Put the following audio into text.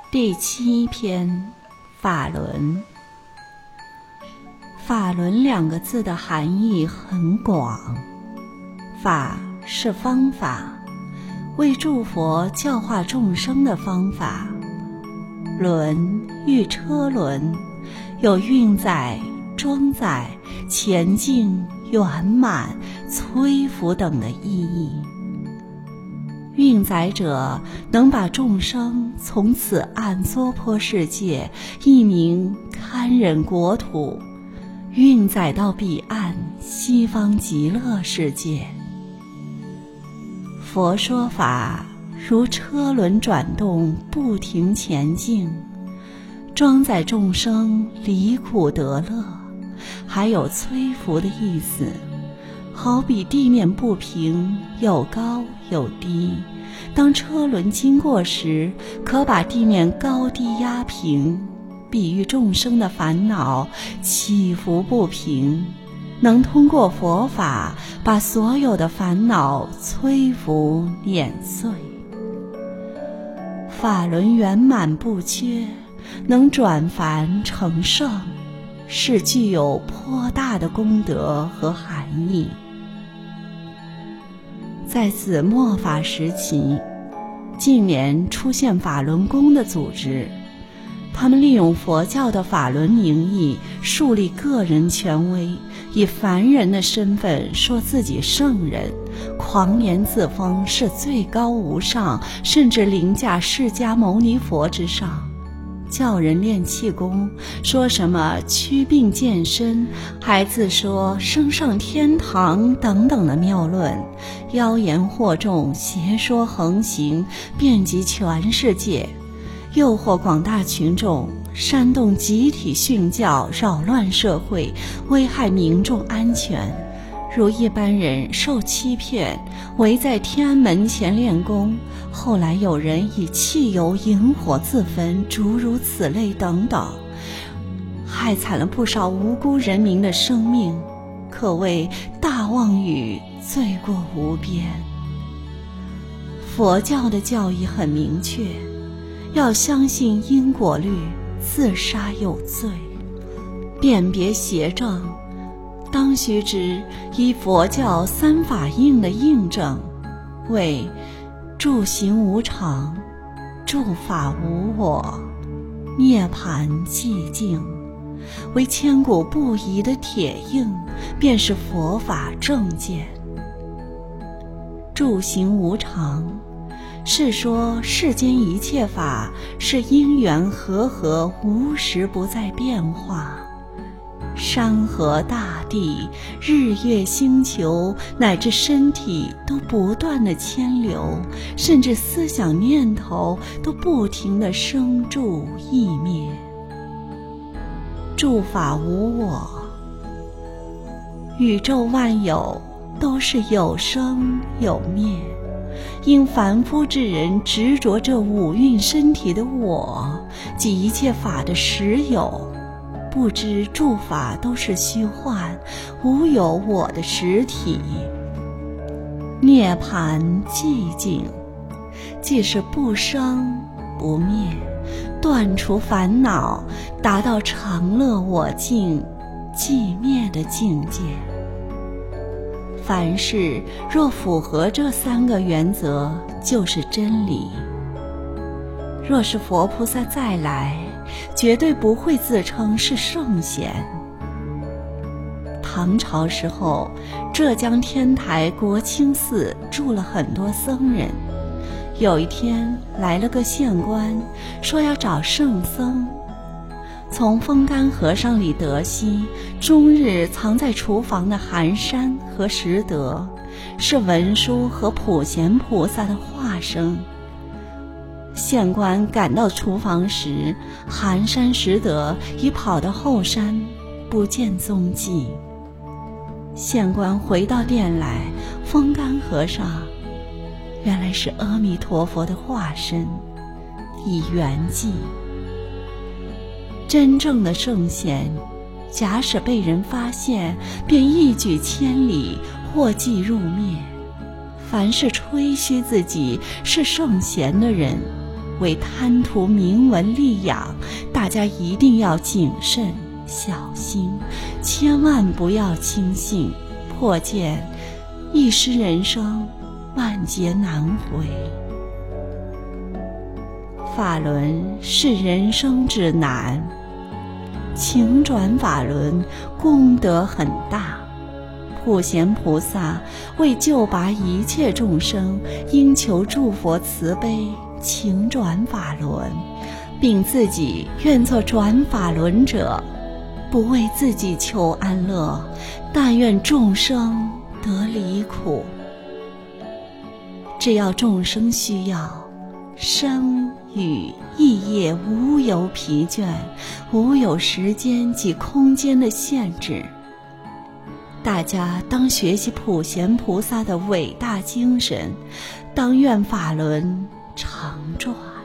第7篇，法轮。法轮2个字的含义很广，法是方法，为诸佛教化众生的方法；轮喻车轮，有运载、装载、前进、圆满、摧伏等的意义。运载者能把众生从此岸娑婆世界一名堪忍国土运载到彼岸西方极乐世界。佛说法如车轮转动，不停前进，装载众生离苦得乐，还有摧伏的意思。好比地面不平，有高有低，当车轮经过时，可把地面高低压平，比喻众生的烦恼起伏不平，能通过佛法把所有的烦恼摧伏碾碎。法轮圆满不缺，能转凡成圣，是具有颇大的功德和含义。在此末法时期，近年出现法轮功的组织，他们利用佛教的法轮名义树立个人权威，以凡人的身份说自己圣人，狂言自封是最高无上，甚至凌驾释迦牟尼佛之上，叫人练气功，说什么祛病健身，还自说升上天堂等等的谬论，妖言惑众，邪说横行，遍及全世界，诱惑广大群众，煽动集体训教，扰乱社会，危害民众安全。如一般人受欺骗，围在天安门前练功，后来有人以汽油引火自焚，诸如此类等等，害惨了不少无辜人民的生命，可谓大妄语，罪过无边。佛教的教义很明确，要相信因果律，自杀有罪。辨别邪正，当须知依佛教3法印的印证，为住行无常，住法无我，涅槃寂静，为千古不移的铁印，便是佛法正见。住行无常，是说世间一切法是因缘和合，无时不在变化。山河大地，日月星球，乃至身体都不断的牵流，甚至思想念头都不停的生住意灭。诸法无我，宇宙万有都是有生有灭，因凡夫之人执着这5蕴身体的我，即一切法的实有，不知诸法都是虚幻，无有我的实体。涅槃寂静，即是不生不灭，断除烦恼，达到常乐我净寂灭的境界。凡事若符合这3个原则，就是真理。若是佛菩萨再来，绝对不会自称是圣贤。唐朝时候，浙江天台国清寺住了很多僧人。有一天来了个县官，说要找圣僧。从风干和尚里得悉，终日藏在厨房的寒山和拾得，是文殊和普贤菩萨的化身。县官赶到厨房时，寒山拾得已跑到后山，不见踪迹。县官回到殿来，风干和尚原来是阿弥陀佛的化身，以圆寂。真正的圣贤，假使被人发现，便一举千里，祸迹入灭。凡是吹嘘自己是圣贤的人， 为贪图名闻利养，大家一定要谨慎小心，千万不要轻信，破戒一失人生，万劫难回。法轮是人生指南，请转法轮功德很大。普贤菩萨为救拔一切众生，应求诸佛慈悲，请转法轮，并自己愿做转法轮者，不为自己求安乐，但愿众生得离苦。只要众生需要，生与意业无有疲倦，无有时间及空间的限制。大家当学习普贤菩萨的伟大精神，当愿法轮常转。